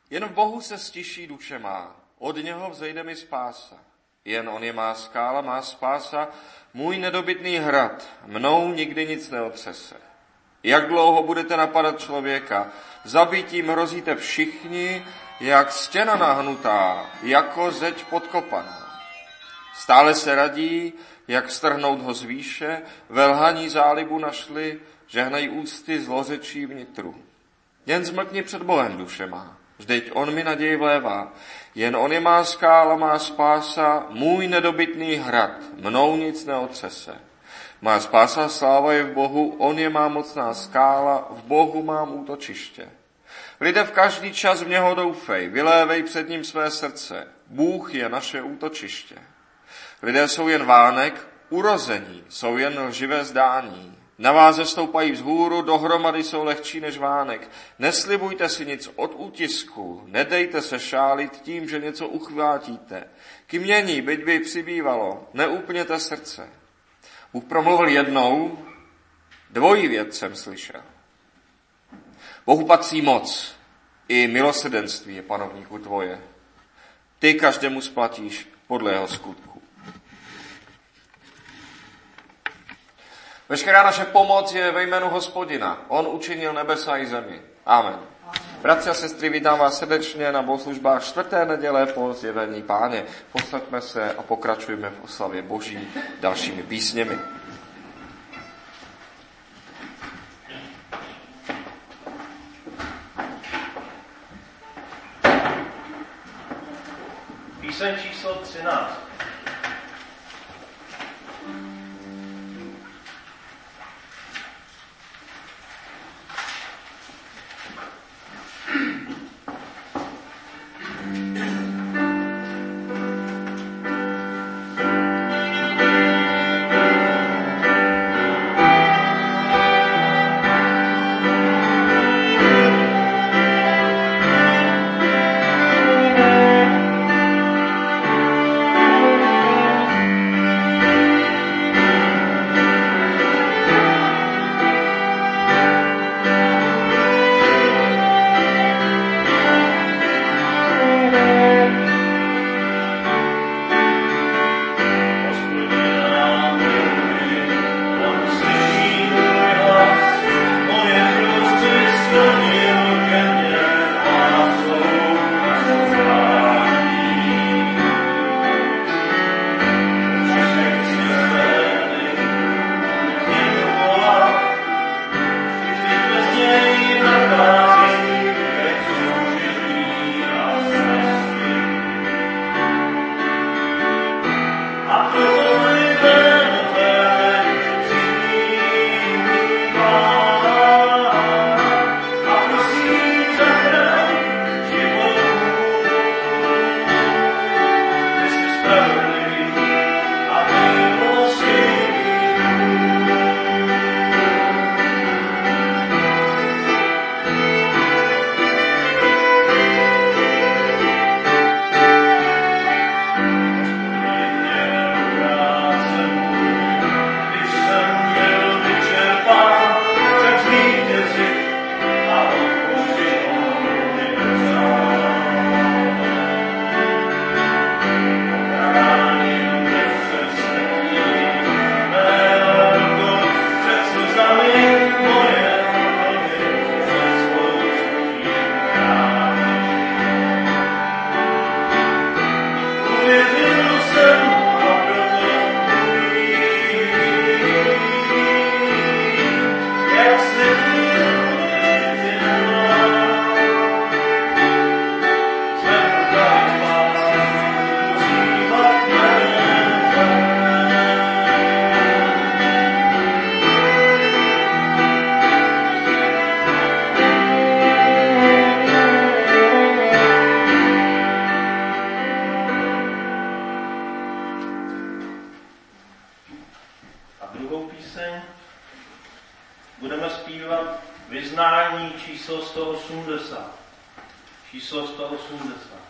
Jen v Bohu se stiší duše má, od něho vzejde mi spása. Jen on je má skála, má spása, můj nedobytný hrad, mnou nikdy nic neotřese. Jak dlouho budete napadat člověka? Zabitím hrozíte všichni, jak stěna nahnutá, jako zeď podkopaná. Stále se radí, jak strhnout ho z výše, ve lhaní zálibu našli, žehnají úcty zlořečí vnitru. Jen zmlkni před Bohem duše má, vždyť on mi naději vlévá. Jen on je má skála, má spása, můj nedobytný hrad, mnou nic neotřese. Má spása sláva je v Bohu, on je má mocná skála, v Bohu mám útočiště. Lidé v každý čas v něho doufej, vylévej před ním své srdce. Bůh je naše útočiště. Lidé jsou jen vánek, urození, jsou jen lživé zdání. Na váze stoupají vzhůru, dohromady jsou lehčí než vánek. Neslibujte si nic od útisku, nedejte se šálit tím, že něco uchvátíte. K jmění, byť by přibývalo, neupněte srdce. Bůh promluvil jednou, dvojí věc jsem slyšel. Bohu patří moc, i milosrdenství je panovníku tvoje. Ty každému splatíš podle jeho skutku. Veškerá naše pomoc je ve jménu Hospodina. On učinil nebesa i zemi. Amen. Bratři a sestry, vítám vás srdečně na bohoslužbách 4. neděle po zjevení Páně. Posaďme se a pokračujeme v oslavě Boží dalšími písněmi. Píseň číslo 13. budeme zpívat vyznání číslo 180. Číslo 180.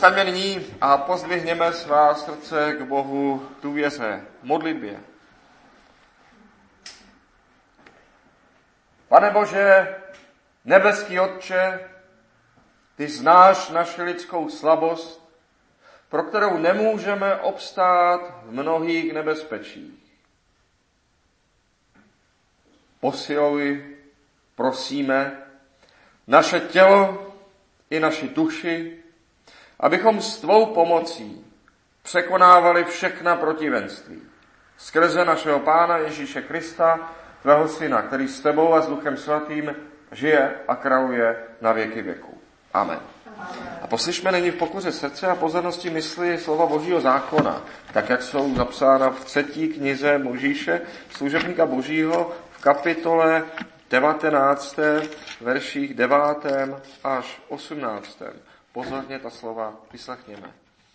Povstaňme nyní a pozdvihněme svá srdce k Bohu důvěře, modlitbě. Pane Bože, nebeský Otče, ty znáš naši lidskou slabost, pro kterou nemůžeme obstát v mnohých nebezpečích. Posiluj, prosíme, naše tělo i naši duši, abychom s tvou pomocí překonávali všechna protivenství. Skrze našeho Pána Ježíše Krista, tvého Syna, který s tebou a s Duchem Svatým žije a králuje na věky věků. Amen. A poslyšme nyní v pokoře srdce a pozornosti mysli slova Božího zákona, tak jak jsou zapsána v 3. knize Mojžíše, služebníka Božího, v kapitole 19, verších 9. až 18. Pozorně ta slova vyslechněme.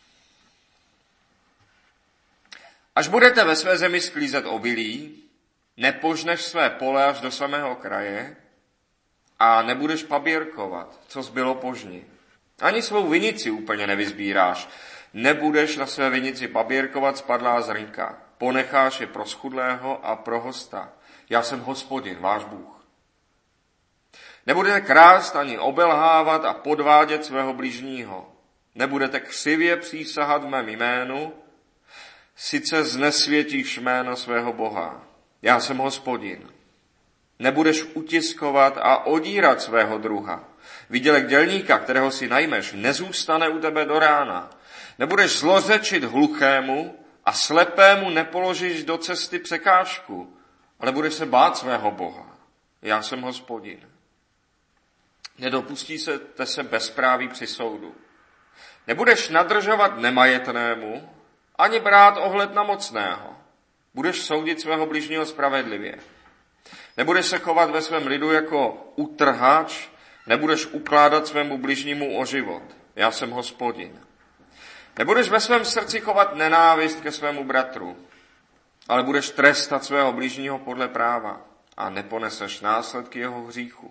Až budete ve své zemi sklízet obilí, nepožneš své pole až do samého kraje a nebudeš paběrkovat, co zbylo požni. Ani svou vinici úplně nevyzbíráš. Nebudeš na své vinici paběrkovat spadlá zrnka. Ponecháš je pro schudlého a pro hosta. Já jsem Hospodin, váš Bůh. Nebudete krást ani obelhávat a podvádět svého bližního. Nebudete křivě přísahat v mém jménu, sice znesvětíš jméno svého Boha. Já jsem Hospodin. Nebudeš utiskovat a odírat svého druha. Výdělek dělníka, kterého si najmeš, nezůstane u tebe do rána. Nebudeš zlořečit hluchému a slepému nepoložíš do cesty překážku, ale budeš se bát svého Boha. Já jsem Hospodin. Nedopustíte se bezpráví při soudu. Nebudeš nadržovat nemajetnému, ani brát ohled na mocného. Budeš soudit svého bližního spravedlivě. Nebudeš se chovat ve svém lidu jako utrhač, nebudeš ukládat svému bližnímu o život. Já jsem Hospodin. Nebudeš ve svém srdci chovat nenávist ke svému bratru, ale budeš trestat svého bližního podle práva a neponeseš následky jeho hříchu.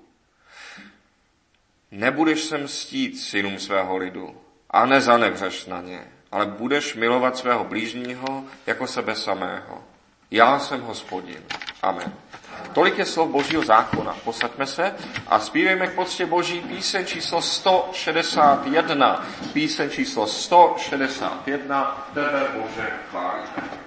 Nebudeš se mstít synům svého lidu a nezanevřeš na ně, ale budeš milovat svého blížního jako sebe samého. Já jsem Hospodin. Amen. Tolik je slov Božího zákona. Posaďme se a zpívejme k poctě Boží píseň číslo 161. Píseň číslo 161. Tebe, Bože, chválíme.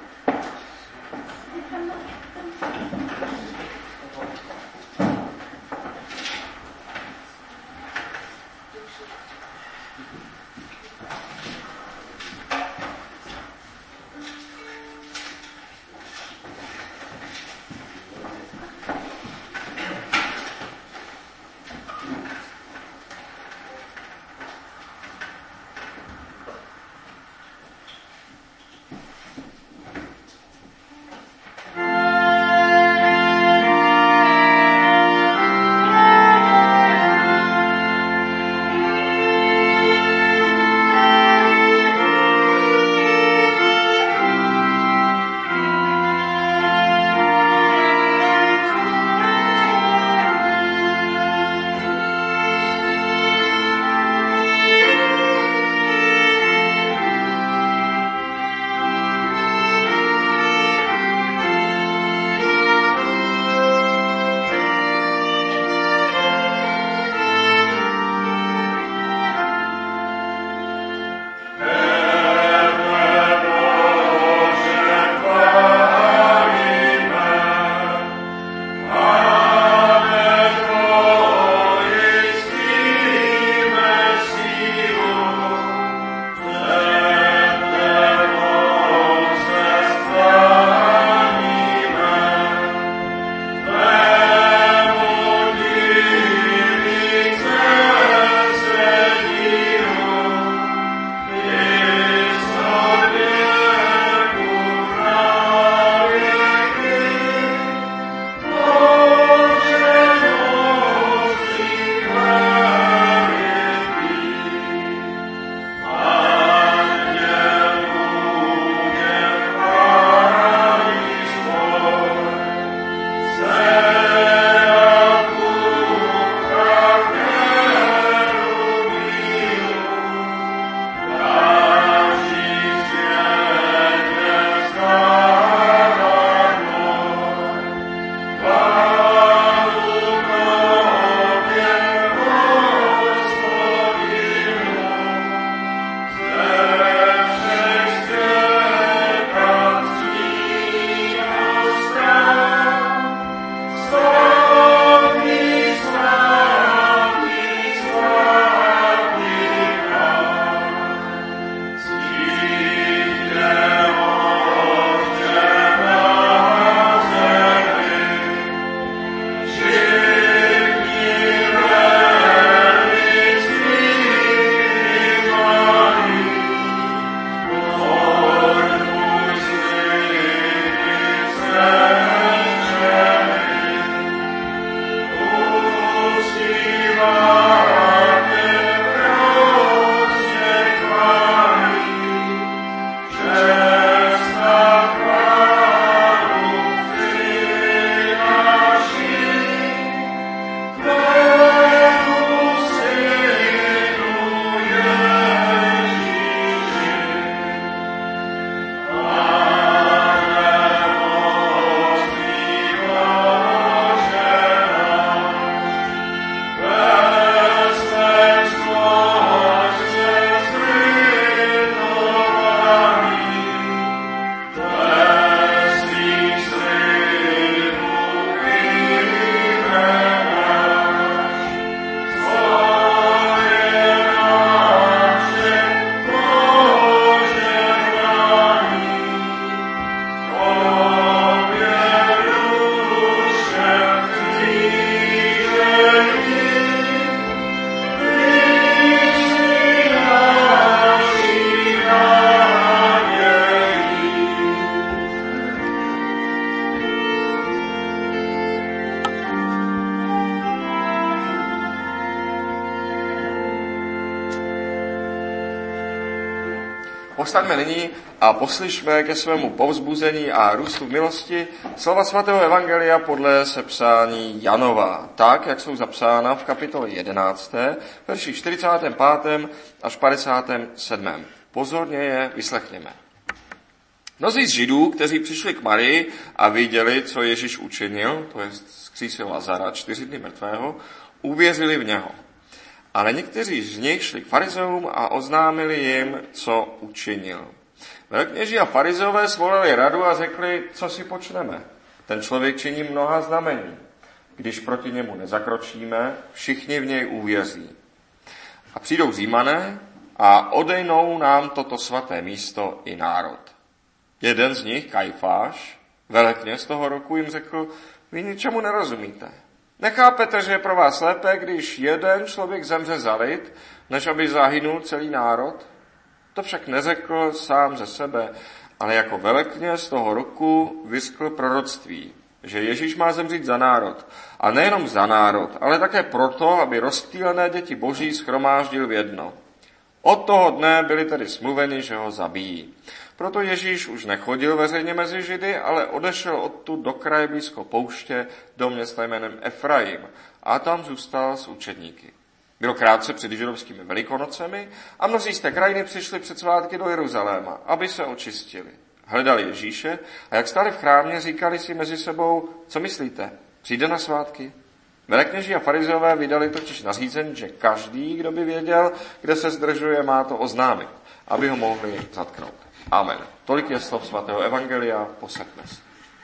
Postaňme nyní a poslyšme ke svému povzbuzení a růstu v milosti slova svatého evangelia podle sepsání Janova, tak, jak jsou zapsána v kapitole 11, verši 45. až 57. Pozorně je vyslechněme. Mnozí z Židů, kteří přišli k Marii a viděli, co Ježíš učinil, to je vzkřísil Lazara, 4 dny mrtvého, uvěřili v něho. Ale někteří z nich šli k farizeům a oznámili jim, co učinil. Velekněží a farizeové svolali radu a řekli, co si počneme. Ten člověk činí mnoha znamení. Když proti němu nezakročíme, všichni v něj uvěří. A přijdou Římané a odejmou nám toto svaté místo i národ. Jeden z nich, Kajfáš, velekněz toho roku, jim řekl, vy ničemu nerozumíte. Nechápete, že je pro vás lépe, když jeden člověk zemře za lid, než aby zahynul celý národ? To však neřekl sám ze sebe, ale jako velekněz toho roku vyskl proroctví, že Ježíš má zemřít za národ. A nejenom za národ, ale také proto, aby rozptýlené děti boží shromáždil v jedno. Od toho dne byli tedy smluveni, že ho zabijí. Proto Ježíš už nechodil veřejně mezi Židy, ale odešel odtud do kraje blízko pouště, do města jménem Efraim, a tam zůstal s učedníky. Bylo krátce před židovskými velikonocemi a mnozí z té krajiny přišli před svátky do Jeruzaléma, aby se očistili. Hledali Ježíše a jak stáli v chrámě, říkali si mezi sebou, co myslíte, přijde na svátky? Velekněží a farizeové vydali totiž nařízení, že každý, kdo by věděl, kde se zdržuje, má to oznámit, aby ho mohli zatknout. Amen. Tolik je slov svatého evangelia, posaďme se.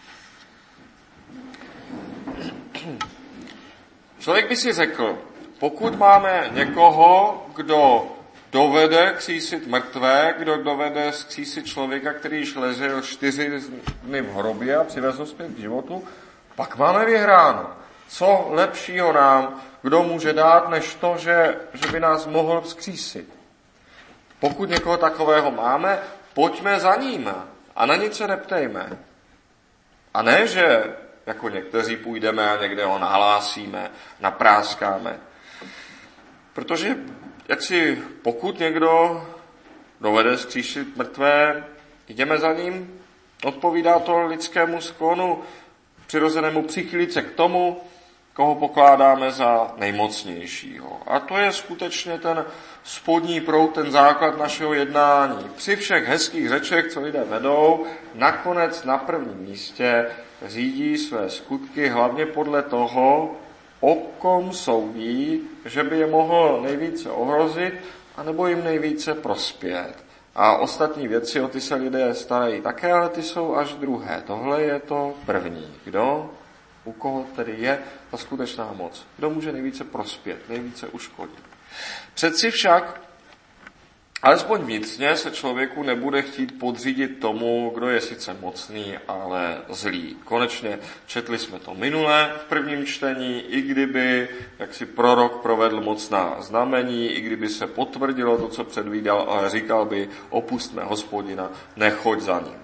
Člověk by si řekl, pokud máme někoho, kdo dovede křísit mrtvé, kdo dovede zkřísit člověka, který již ležel 4 dny v hrobě a přivezl zpět k životu, pak máme vyhráno. Co lepšího nám kdo může dát, než to, že by nás mohl vzkřísit. Pokud někoho takového máme, pojďme za ním a na nic se neptejme. A ne, že jako někteří půjdeme a někde ho nahlásíme, napráskáme. Protože pokud někdo dovede vzkřísit mrtvé, jdeme za ním, odpovídá to lidskému sklonu, přirozenému přichylit se k tomu, koho pokládáme za nejmocnějšího. A to je skutečně ten spodní proud, ten základ našeho jednání. Při všech hezkých řečech, co lidé vedou, nakonec na prvním místě řídí své skutky hlavně podle toho, o kom soudí, že by je mohl nejvíce ohrozit, anebo jim nejvíce prospět. A ostatní věci, o ty se lidé starají také, ale ty jsou až druhé. Tohle je to první. Kdo? U koho tedy je ta skutečná moc? Kdo může nejvíce prospět, nejvíce uškodit? Přeci však, alespoň vnitřně, se člověku nebude chtít podřídit tomu, kdo je sice mocný, ale zlý. Konečně četli jsme to minule v prvním čtení, i kdyby jaksi prorok provedl mocná znamení, i kdyby se potvrdilo to, co předvídal, ale říkal by, opustme Hospodina, nechoď za ním.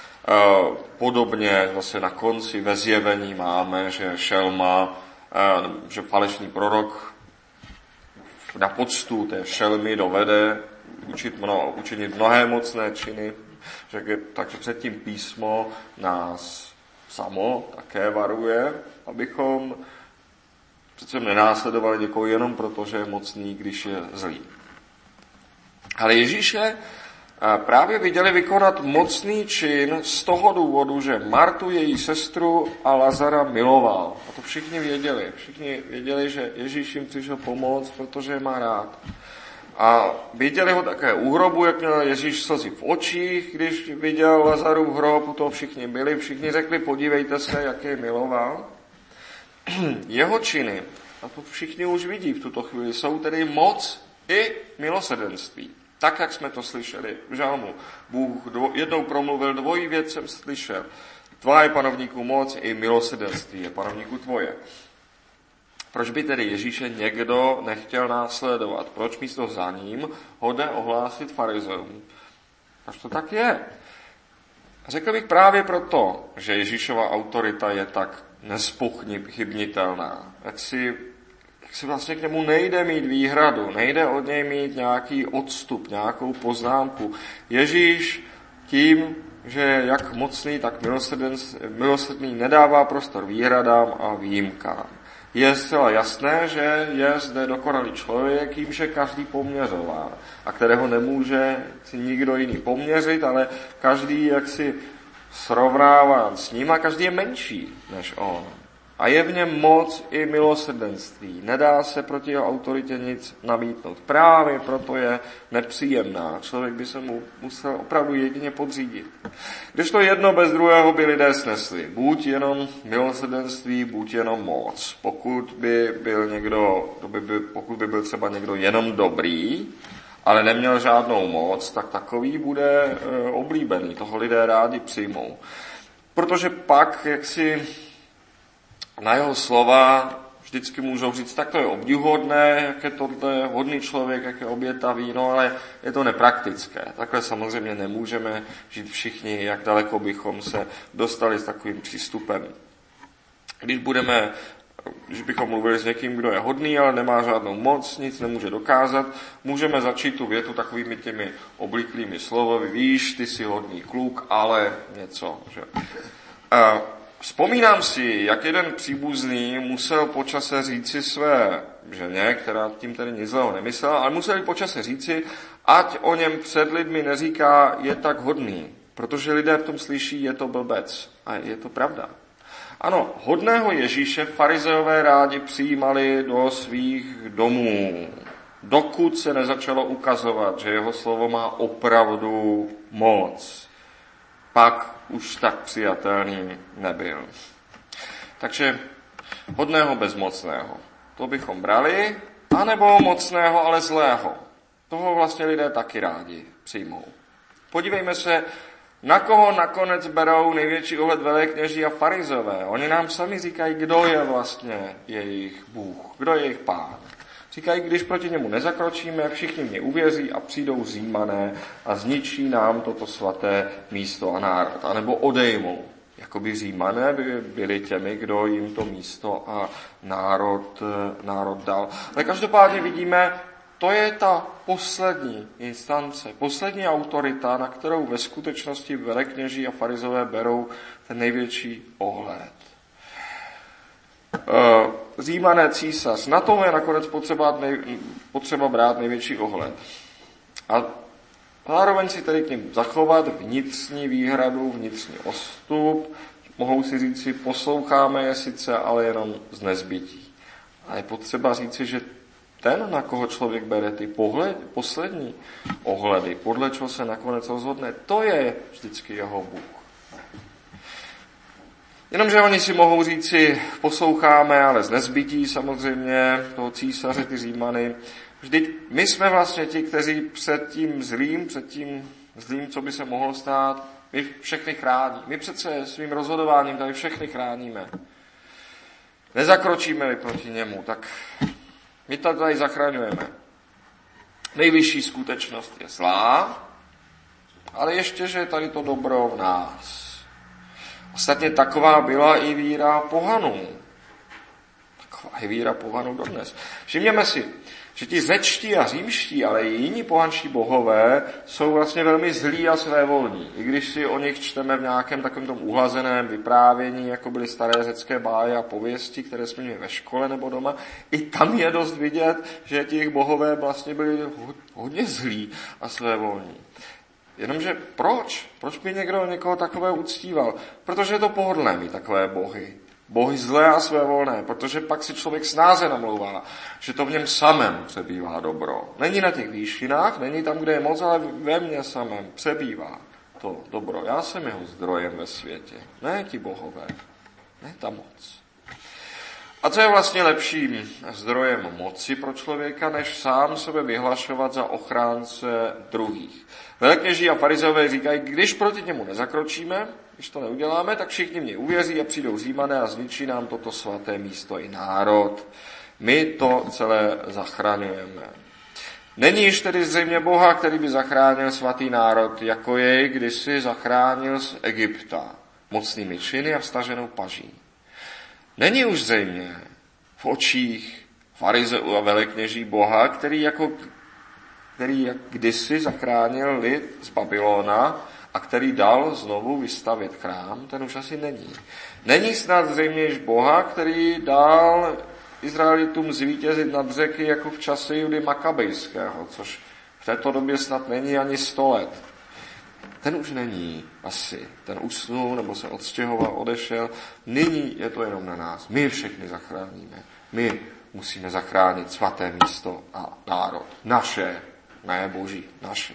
Podobně zase na konci ve zjevení máme, že šelma, že falešný prorok na poctu té šelmy dovede učinit mnohé mocné činy, takže předtím písmo nás samo také varuje, abychom přece nenásledovali někoho jenom proto, že je mocný, když je zlý. Ale Ježíše právě viděli vykonat mocný čin z toho důvodu, že Martu, její sestru a Lazara miloval. A to všichni věděli. Všichni věděli, že Ježíš jim přišel pomoct, protože je má rád. A viděli ho také u hrobu, jak měl Ježíš slzy v očích, když viděl Lazarův hrob, u toho všichni byli. Všichni řekli, podívejte se, jak je miloval. Jeho činy, a to všichni už vidí v tuto chvíli, jsou tedy moc i milosrdenství. Tak, jak jsme to slyšeli v žalmu. Bůh jednou promluvil, dvojí věc jsem slyšel. Tvá je, panovníku, moc, i milosrdenství je, panovníku, tvoje. Proč by tedy Ježíše někdo nechtěl následovat? Proč místo za ním ho jde ohlásit farizeům? Proč to tak je? Řekl bych právě proto, že Ježíšova autorita je tak nespochybnitelná. Jak si vlastně k němu nejde mít výhradu, nejde od něj mít nějaký odstup, nějakou poznámku. Ježíš tím, že jak mocný, tak milosrdný nedává prostor výhradám a výjimkám. Je zcela jasné, že je zde dokonalý člověk, jímž je každý poměřován a kterého nemůže si nikdo jiný poměřit, ale každý jaksi srovnáván s ním a každý je menší než on. A je v něm moc i milosrdenství. Nedá se proti jeho autoritě nic namítnout. Právě proto je nepříjemná. Člověk by se mu musel opravdu jedině podřídit. Když to jedno bez druhého by lidé snesli. Buď jenom milosrdenství, buď jenom moc. Pokud by byl třeba někdo jenom dobrý, ale neměl žádnou moc, tak takový bude oblíbený. Toho lidé rádi přijmou. Protože pak, jak si na jeho slova vždycky můžou říct, tak to je obdivuhodné, jak je tohle hodný člověk, jak je obětavý, no ale je to nepraktické. Takhle samozřejmě nemůžeme žít všichni, jak daleko bychom se dostali s takovým přístupem. Když bychom mluvili s někým, kdo je hodný, ale nemá žádnou moc, nic nemůže dokázat, můžeme začít tu větu takovými těmi obliklými slovy, víš, ty jsi hodný kluk, ale něco, že... Vzpomínám si, jak jeden příbuzný musel po čase říci své ženě, která tím tedy nic zlého nemyslela, ale musel po čase říci, ať o něm před lidmi neříká, je tak hodný, protože lidé v tom slyší, je to blbec. A je to pravda. Ano, hodného Ježíše farizeové rádi přijímali do svých domů, dokud se nezačalo ukazovat, že jeho slovo má opravdu moc. Pak už tak přijatelný nebyl. Takže hodného bezmocného. To bychom brali, anebo mocného, ale zlého. Toho vlastně lidé taky rádi přijmou. Podívejme se, na koho nakonec berou největší ohled velekněží a farizové. Oni nám sami říkají, kdo je vlastně jejich Bůh, kdo je jejich Pán. Říkají, když proti němu nezakročíme, všichni mě uvěří a přijdou Římané a zničí nám toto svaté místo a národ. A nebo odejmou. Jakoby Římané by byli těmi, kdo jim to místo a národ dal. Ale každopádně vidíme, to je ta poslední instance, poslední autorita, na kterou ve skutečnosti velekněží a farizové berou ten největší ohled. Římané, císař, na toho je nakonec potřeba brát největší ohled. A zároveň si tedy k ním zachovat vnitřní výhradu, vnitřní odstup. Mohou si říci, posloucháme je sice, ale jenom z nezbytí. A je potřeba říci, že ten, na koho člověk bere ty poslední ohledy, podle čeho se nakonec rozhodne, to je vždycky jeho Bůh. Jenomže oni si mohou říci, posloucháme, ale z nezbytí samozřejmě toho císaře, ty Římany. Vždyť my jsme vlastně ti, kteří před tím zlým, co by se mohlo stát, my všechny chrání. My přece svým rozhodováním tady všechny chráníme. Nezakročíme-li proti němu, tak my to tady zachraňujeme. Nejvyšší skutečnost je zlá, ale ještě, že je tady to dobro v nás. Ostatně taková byla i víra pohanů. Taková je víra pohanů dodnes. Všimněme si, že ti řečtí a římští, ale i jiní pohanští bohové jsou vlastně velmi zlí a svévolní. I když si o nich čteme v nějakém takovém tom uhlazeném vyprávění, jako byly staré řecké báje a pověsti, které jsme měli ve škole nebo doma, i tam je dost vidět, že ti jejich bohové vlastně byli hodně zlí a svévolní. Jenomže proč? Proč by někdo někoho takového uctíval? Protože je to pohodlné mít takové bohy. Bohy zlé a svévolné, protože pak si člověk snáze namlouvá, že to v něm samém přebývá dobro. Není na těch výšinách, není tam, kde je moc, ale ve mně samém přebývá to dobro. Já jsem jeho zdrojem ve světě, ne ti bohové, ne ta moc. A co je vlastně lepším zdrojem moci pro člověka, než sám sebe vyhlašovat za ochránce druhých? Velekněží a farizové říkají, když proti němu nezakročíme, když to neuděláme, tak všichni mě uvěří a přijdou Římané a zničí nám toto svaté místo i národ. My to celé zachraňujeme. Není již tedy zřejmě Boha, který by zachránil svatý národ, jako jej kdysi zachránil z Egypta mocnými činy a vstaženou paží. Není už zřejmě v očích farizeů a velekněží Boha, který kdysi zachránil lid z Babylona a který dal znovu vystavět chrám, ten už asi není. Není snad zřejmě již Boha, který dal Izraelitům zvítězit nad řeky jako v čase Judy Makabejského, což v této době snad není ani 100 let. Ten už není asi. Ten usnul nebo se odstěhoval, odešel. Nyní je to jenom na nás. My všechny zachráníme. My musíme zachránit svaté místo a národ. Naše, ne boží, naše.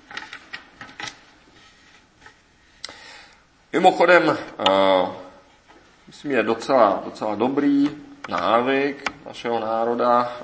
Mimochodem, myslím, je docela dobrý návyk našeho národa,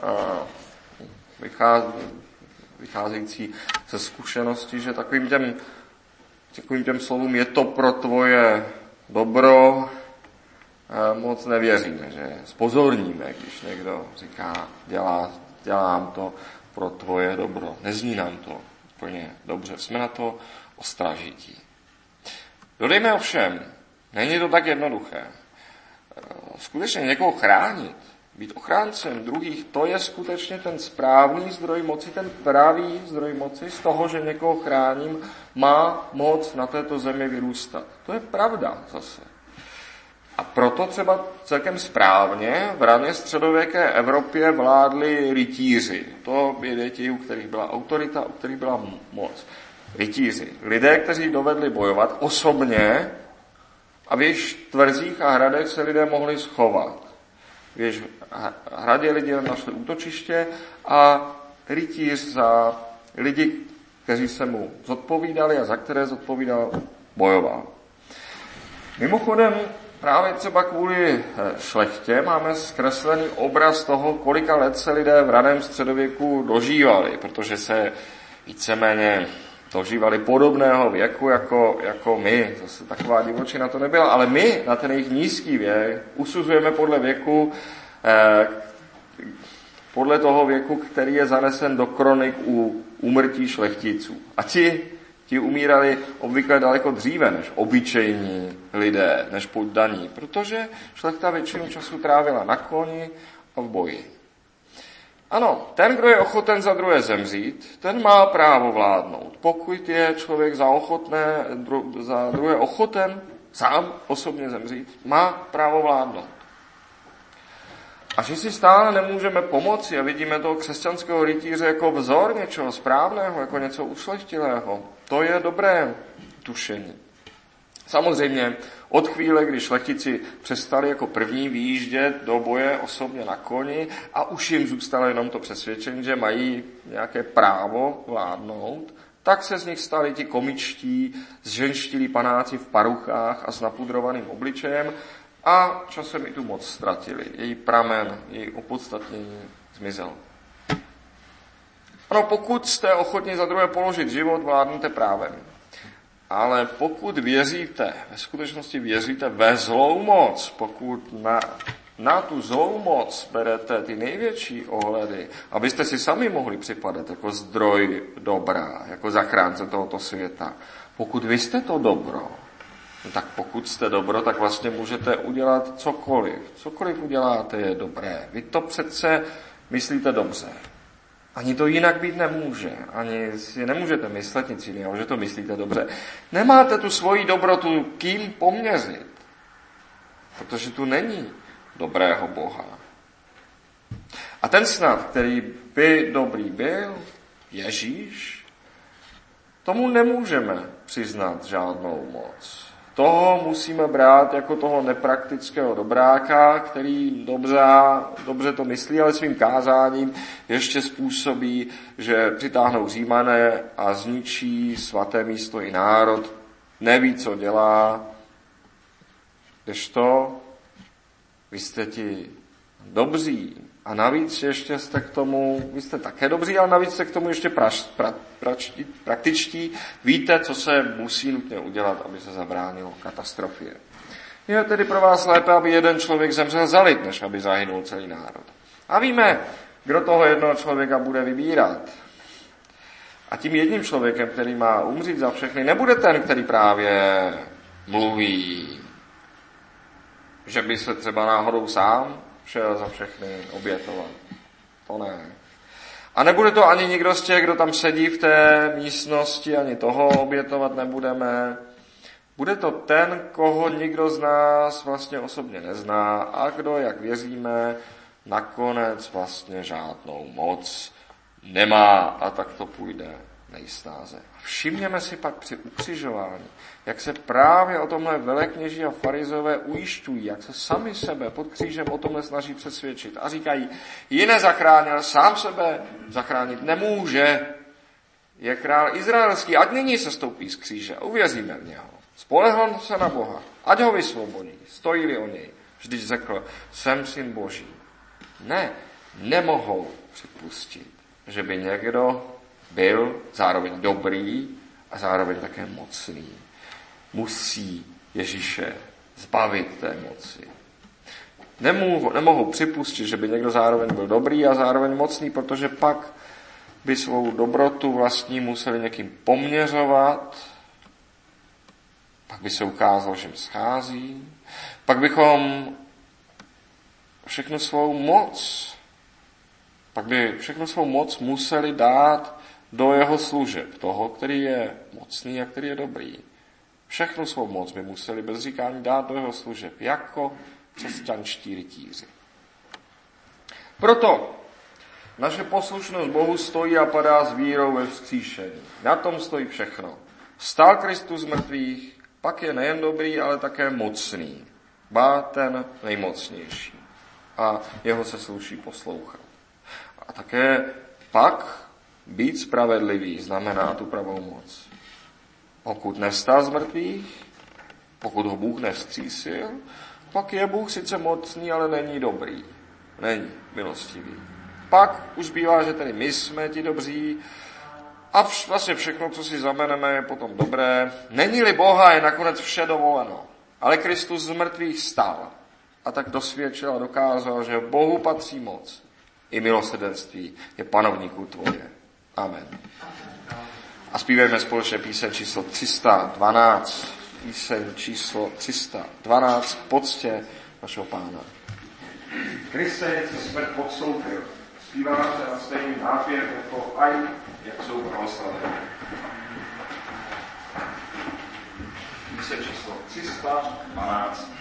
vycházející ze zkušenosti, že takovým těm slovům je to pro tvoje dobro, moc nevěříme, že spozorníme, když někdo říká, dělám to pro tvoje dobro. Nezní nám to úplně dobře, jsme na to ostražití. Dodejme ovšem, není to tak jednoduché. Skutečně někoho chránit, být ochráncem druhých, to je skutečně ten správný zdroj moci, ten pravý zdroj moci z toho, že někoho chráním, má moc na této zemi vyrůstat. To je pravda zase. A proto třeba celkem správně v rané středověké Evropě vládli rytíři. To byli ti, u kterých byla autorita, u kterých byla moc. Rytíři. Lidé, kteří dovedli bojovat osobně a v jejich tvrzích a hradech se lidé mohli schovat. V jejich hradě lidi našli útočiště a rytíř za lidi, kteří se mu zodpovídali a za které zodpovídal, bojoval. Mimochodem, právě třeba kvůli šlechtě máme zkreslený obraz toho, kolika let se lidé v raném středověku dožívali, protože se víceméně dožívali podobného věku jako my. Zase taková divočina to nebyla, ale my na ten jejich nízký věk usuzujeme podle věku, podle toho věku, který je zanesen do kronik u úmrtí šlechticů. A ti umírali obvykle daleko dříve než obyčejní lidé, než poddaní, protože šlechta většinu času trávila na koni a v boji. Ano, ten, kdo je ochoten za druhé zemřít, ten má právo vládnout. Pokud je člověk za druhé ochoten sám osobně zemřít, má právo vládnout. A že si stále nemůžeme pomoci a vidíme toho křesťanského rytíře jako vzor něčeho správného, jako něco ušlechtilého, to je dobré tušení. Samozřejmě od chvíle, kdy šlechtici přestali jako první vyjíždět do boje osobně na koni a už jim zůstalo jenom to přesvědčení, že mají nějaké právo vládnout, tak se z nich stali ti komičtí, zženštilí panáci v paruchách a s napudrovaným obličejem a časem i tu moc ztratili. Její pramen, její opodstatnění zmizel. Ano, pokud jste ochotni za druhé položit život, vládnete právem. Ale pokud věříte, ve skutečnosti věříte ve zlou moc, pokud na tu zlou moc berete ty největší ohledy, abyste si sami mohli připadat jako zdroj dobra, jako zachránce tohoto světa. Pokud vy jste to dobro, tak pokud jste dobro, tak vlastně můžete udělat cokoliv. Cokoliv uděláte je dobré. Vy to přece myslíte dobře. Ani to jinak být nemůže. Ani si nemůžete myslet nic jiného, že to myslíte dobře. Nemáte tu svoji dobrotu kým poměřit. Protože tu není dobrého Boha. A ten snad, který by dobrý byl, Ježíš, tomu nemůžeme přiznat žádnou moc. Toho musíme brát jako toho nepraktického dobráka, který dobře to myslí, ale svým kázáním ještě způsobí, že přitáhnou Římané a zničí svaté místo i národ. Neví, co dělá. Kdežto vy jste ti dobří a navíc ještě jste k tomu, vy jste také dobří, ale navíc jste k tomu ještě praktičtí. Víte, co se musí nutně udělat, aby se zabránilo katastrofě. Je tedy pro vás lépe, aby jeden člověk zemřel za lid, než aby zahynul celý národ. A víme, kdo toho jednoho člověka bude vybírat. A tím jedním člověkem, který má umřít za všechny, nebude ten, který právě mluví, že by se třeba náhodou sám šel za všechny obětovat. To ne. A nebude to ani nikdo z těch, kdo tam sedí v té místnosti, ani toho obětovat nebudeme. Bude to ten, koho nikdo z nás vlastně osobně nezná a kdo, jak věříme, nakonec vlastně žádnou moc nemá a tak to půjde nejsnáze. Všimněme si pak při ukřižování, jak se právě o tomhle velekněží a farizové ujišťují, jak se sami sebe pod křížem o tomhle snaží přesvědčit a říkají, jiné zachránil, sám sebe zachránit nemůže. Je král izraelský, ať nyní se stoupí z kříže a uvěříme v něho. Spolehl se na Boha, ať ho vysvobodí, stojí-li o něj. Vždyť řekl, jsem syn Boží. Ne, nemohou připustit, že by někdo byl zároveň dobrý a zároveň také mocný. Musí Ježíše zbavit té moci. Nemohou připustit, že by někdo zároveň byl dobrý a zároveň mocný, protože pak by svou dobrotu vlastní museli někým poměřovat, pak by se ukázalo, že jim schází, pak bychom všechnu svou moc museli dát do jeho služeb, toho, který je mocný a který je dobrý. Všechnu svou moc by museli bez říkání dát do jeho služeb, jako křesťanští rytíři. Proto naše poslušnost Bohu stojí a padá s vírou ve vzkříšení. Na tom stojí všechno. Vstal Kristus z mrtvých, pak je nejen dobrý, ale také mocný. Ba ten nejmocnější. A jeho se sluší poslouchat. A také pak být spravedlivý znamená tu pravou moc. Pokud nevstal z mrtvých, pokud ho Bůh nevzkřísil, pak je Bůh sice mocný, ale není dobrý. Není milostivý. Pak už bývá, že tedy my jsme ti dobří a vlastně všechno, co si zameneme, je potom dobré. Není-li Boha, je nakonec vše dovoleno. Ale Kristus z mrtvých vstal a tak dosvědčil a dokázal, že Bohu patří moc. I milosrdenství je panovníků tvoje. Amen. A zpívejme společně píseň číslo 312. Píseň číslo 312 k poctě našeho Pána. Kriste, si smrt podstoupil. Zpíváte na stejný nápěv jako aj, jak jsou pravoslavné. Píseň číslo 312.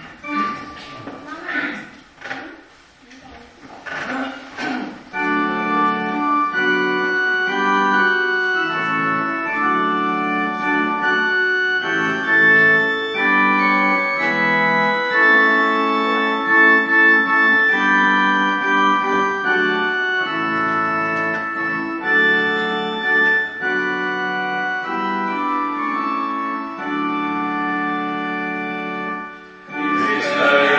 Kriste,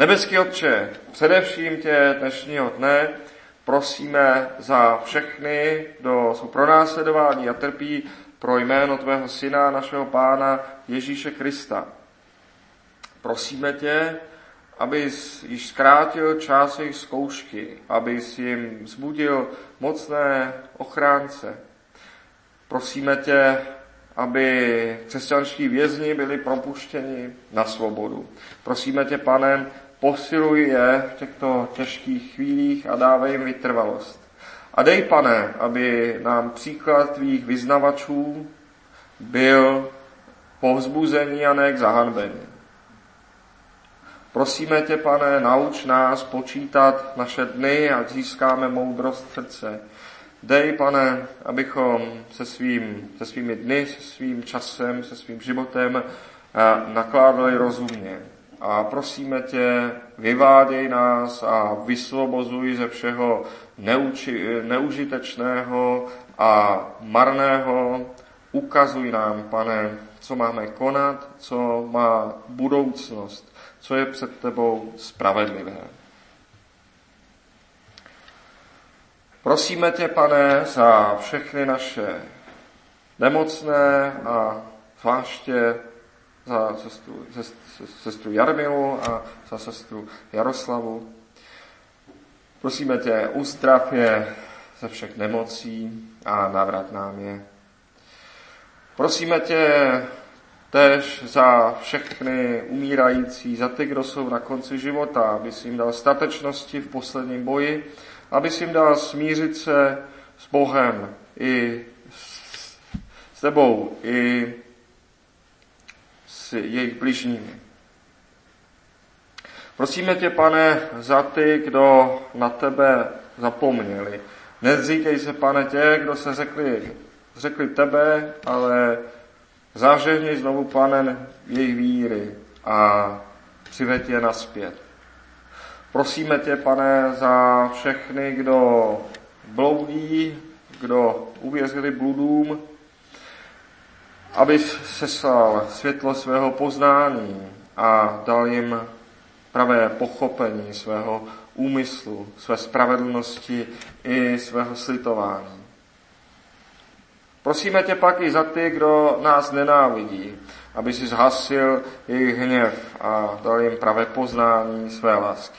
Nebeský Otče, především tě dnešního dne prosíme za všechny, kdo jsou pronásledováni a trpí pro jméno tvého syna, našeho Pána Ježíše Krista. Prosíme tě, abys již zkrátil čas jejich zkoušky, abys jim vzbudil mocné ochránce. Prosíme tě, aby křesťanští vězni byli propuštěni na svobodu. Prosíme tě, Pane, posiluj je v těchto těžkých chvílích a dávej jim vytrvalost. A dej, Pane, aby nám příklad tvých vyznavačů byl povzbuzení a ne k zahanbení. Prosíme tě, Pane, nauč nás počítat naše dny, ať získáme moudrost srdce. Dej, Pane, abychom se svými dny, se svým časem, se svým životem nakládali rozumně. A prosíme tě, vyváděj nás a vysvobozuj ze všeho neužitečného a marného. Ukazuj nám, Pane, co máme konat, co má budoucnost, co je před tebou spravedlivé. Prosíme tě, Pane, za všechny naše nemocné a zvláště za sestru Jarmilu a za sestru Jaroslavu. Prosíme tě, uzdrav je ze všech nemocí a navrat nám je. Prosíme tě též za všechny umírající, za ty, kdo jsou na konci života, abys jim dal statečnosti v posledním boji, abys jim dal smířit se s Bohem i s tebou, i s jejich bližními. Prosíme tě, Pane, za ty, kdo na tebe zapomněli. Nezříkej se, Pane, těch, kdo se řekli tebe, ale zažehni znovu, Pane, jejich víry a přiveď je naspět. Prosíme tě, Pane, za všechny, kdo bloudí, kdo uvěřili bludům, abys seslal světlo svého poznání a dal jim pravé pochopení svého úmyslu, své spravedlnosti i svého slitování. Prosíme tě pak i za ty, kdo nás nenávidí, aby si zhasil jejich hněv a dal jim pravé poznání své lásky.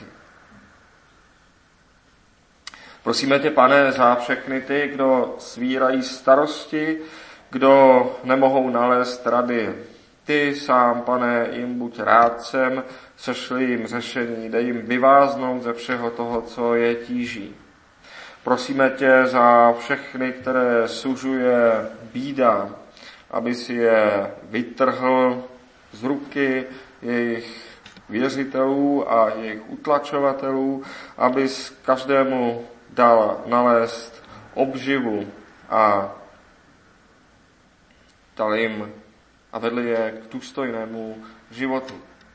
Prosíme tě, Pane, za všechny ty, kdo svírají starosti, kdo nemohou nalézt rady. Ty sám, Pane, jim buď rádcem, sešli jim řešení, dej jim vyváznout ze všeho toho, co je tíží. Prosíme tě za všechny, které sužuje bída, aby si je vytrhl z ruky jejich věřitelů a jejich utlačovatelů, abys každému dal nalézt obživu a dal jim a vedli je k důstojnému životu.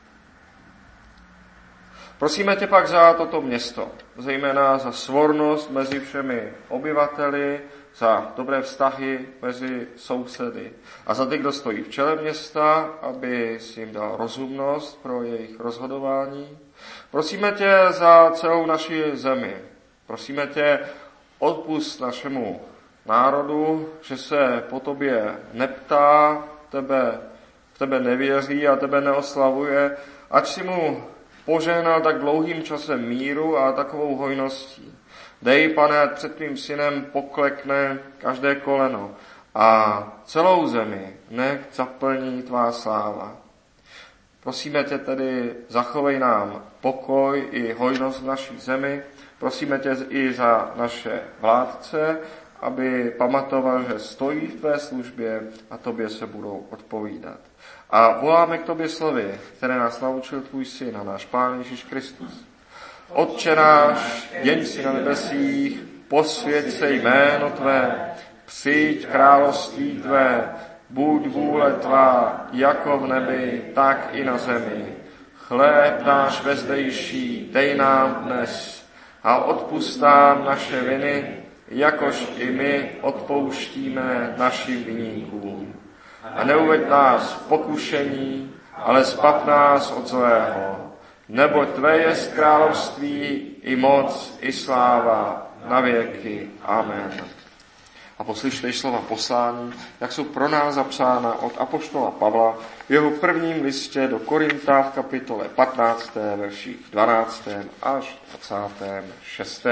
Prosíme tě pak za toto město, zejména za svornost mezi všemi obyvateli, za dobré vztahy mezi sousedy a za ty, kdo stojí v čele města, aby si jim dal rozumnost pro jejich rozhodování. Prosíme tě za celou naši zemi. Prosíme tě, odpusť našemu národu, že se po tobě neptá, v tebe nevěří a tebe neoslavuje, ať si mu požehnal tak dlouhým časem míru a takovou hojností. Dej, Pane, ať před tvým synem poklekne každé koleno a celou zemi nech zaplní tvá sláva. Prosíme tě tedy, zachovej nám pokoj i hojnost v naší zemi. Prosíme tě i za naše vládce, aby pamatoval, že stojí v tvé službě a tobě se budou odpovídat. A voláme k tobě slovy, které nás naučil tvůj syn a náš Pán Ježíš Kristus. Otče náš, jen si na nebesích, posvěť se jméno tvé, přijď království tvé, buď vůle tvá, jako v nebi, tak i na zemi. Chléb náš vezdejší dej nám dnes a odpusť nám naše viny, jakož i my odpouštíme našim viníkům. A neuveď nás v pokušení, ale zbav nás od zlého. neboť tvé jest království, i moc, i sláva, na věky. Amen. A poslyšte slova poslání, jak jsou pro nás zapsána od apoštola Pavla v jeho prvním listě do Korinta v kapitole 15. verších 12. až 26.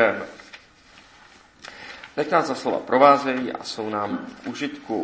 Teď nás za slova provázejí a jsou nám k užitku.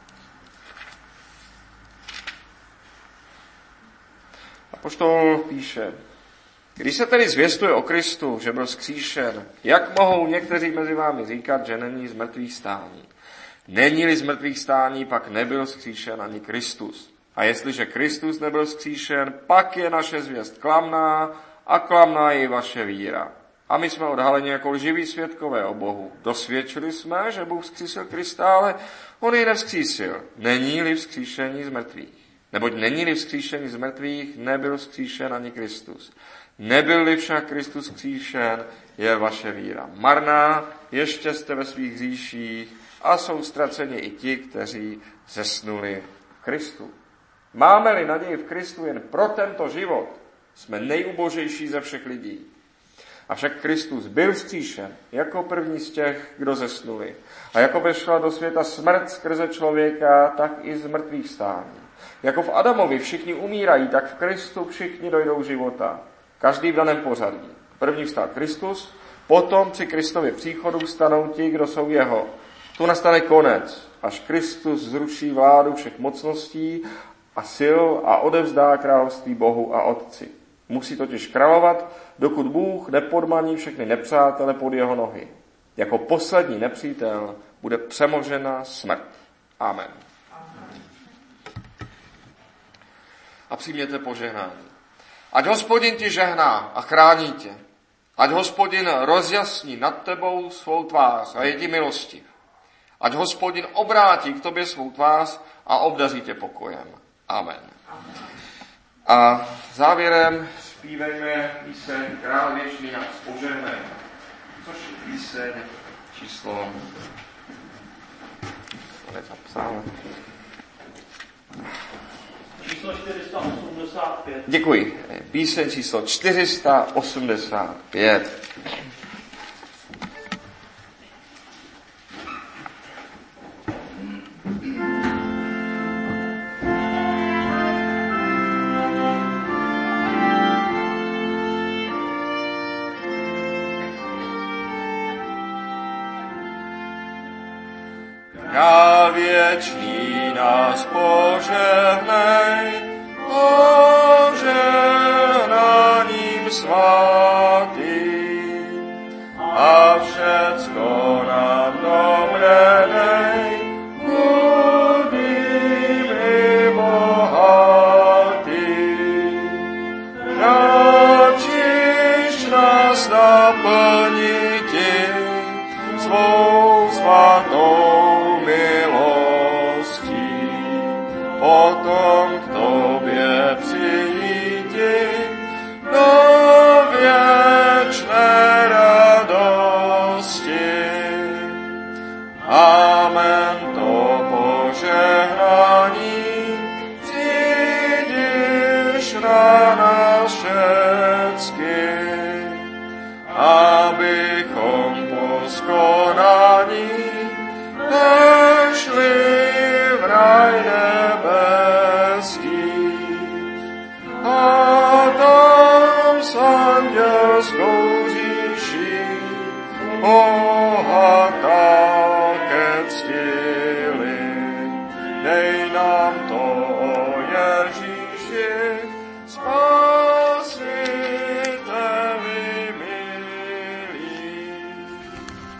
Apoštol píše: Když se tedy zvěstuje o Kristu, že byl vzkříšen, jak mohou někteří mezi vámi říkat, že není z mrtvých stání? Není-li z mrtvých stání, pak nebyl vzkříšen ani Kristus. A jestliže Kristus nebyl vzkříšen, pak je naše zvěst klamná a klamná je i vaše víra. A my jsme odhaleni jako lživí svědkové o Bohu. Dosvědčili jsme, že Bůh vzkřísil Krista, ale on jej nevzkřísil. Není-li vzkříšení z mrtvých. Neboť není-li vzkříšení z mrtvých, nebyl vzkříšen ani Kristus. Nebyl-li však Kristus vzkříšen, je vaše víra marná, ještě jste ve svých hříších a jsou ztraceni i ti, kteří zesnuli v Kristu. Máme-li naději v Kristu jen pro tento život, jsme nejubožejší ze všech lidí. Avšak Kristus byl vzkříšen jako první z těch, kdo zesnuli. A jako vešla do světa smrt skrze člověka, tak i z mrtvých stání. Jako v Adamovi všichni umírají, tak v Kristu všichni dojdou života. Každý v daném pořadí. První vstal Kristus, potom při Kristově příchodu vstanou ti, kdo jsou jeho. Tu nastane konec, až Kristus zruší vládu všech mocností a sil a odevzdá království Bohu a Otci. Musí totiž královat, dokud Bůh nepodmaní všechny nepřátele pod jeho nohy. Jako poslední nepřítel bude přemožena smrt. Amen. A přijměte požehnání. Ať Hospodin ti žehná a chrání tě. Ať Hospodin rozjasní nad tebou svou tvář a je ti milostiv. Ať Hospodin obrátí k tobě svou tvář a obdaří tě pokojem. Amen. A závěrem zpívejme píseň Král věčný nás požehnej, což je píseň číslo Číslo 485. Děkuji. Píseň číslo 485. Král věčný nás požehnej, požehnáním svatým, a všecko nám dobré dej, chudým i bohatým. Radíš nás naplniti svou svatou milostí, potom k tobě přijdi do věčné radosti. Amen, to požehnání přijdeš na nás všecky, abychom poskonání vešli v raj nebeský. A tam s andělskou říší